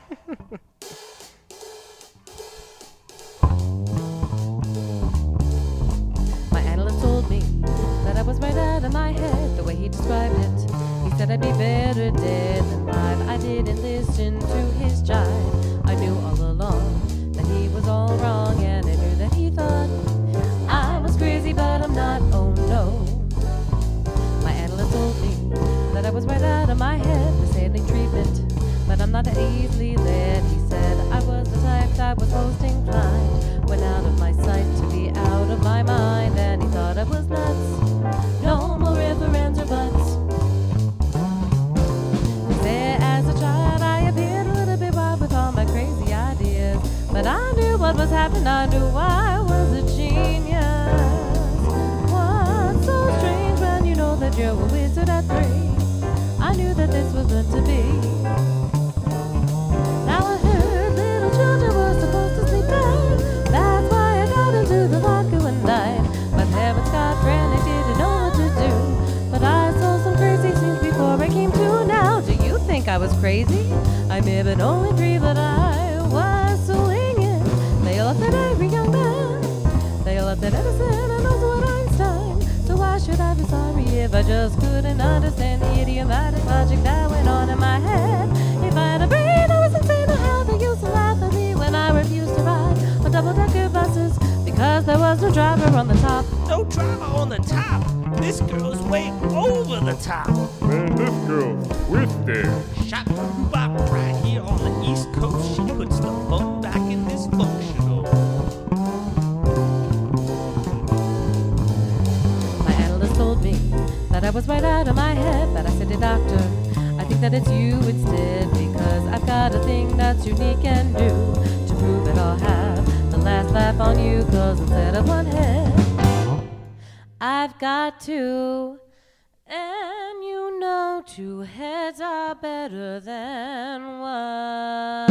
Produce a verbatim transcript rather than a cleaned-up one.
My analyst told me that I was right out of my head the way he described it. He said I'd be better dead than live. I didn't listen to his jive. I knew all along that he was all wrong, and I knew that he thought I was crazy, but I'm not, oh no. My analyst told me that I was right out of my head, the sailing treatment, but I'm not easily led. He said I was the type that was most inclined, went out of my sight to be out of my mind, and he thought I was nuts. No more referends or buts. He said as a child I appeared a little bit wild with all my crazy ideas, but I knew what was happening, I knew I was a genius. What's so strange when you know that you're a wizard at three? I knew that this was meant to be. Now I heard little children were supposed to sleep bad. That's why I got into the locker one night. My parents got frantic, didn't know what to do. But I saw some crazy scenes before I came to. Now, do you think I was crazy? I may have been only three, but I was swinging. They all said every young man. They all said Edison and also at Einstein. So why should I be sorry if I just couldn't understand the idiomatic logic that went on in my head? If I had a brain, I was insane. I had they used to laugh at me when I refused to ride on double-decker buses because there was no driver on the top. No driver on the top. This girl's way over the top. Man, this girl's twisted. Shot bop right here on the East Coast. She puts the fun back in this functional. My analyst told me that I was right out of my head, but I said, "Hey, doctor, I think that it's you instead, because I've got a thing that's unique and new. To prove it, I'll have the last laugh on you, cause instead of one head, I've got two. And you know two heads are better than one."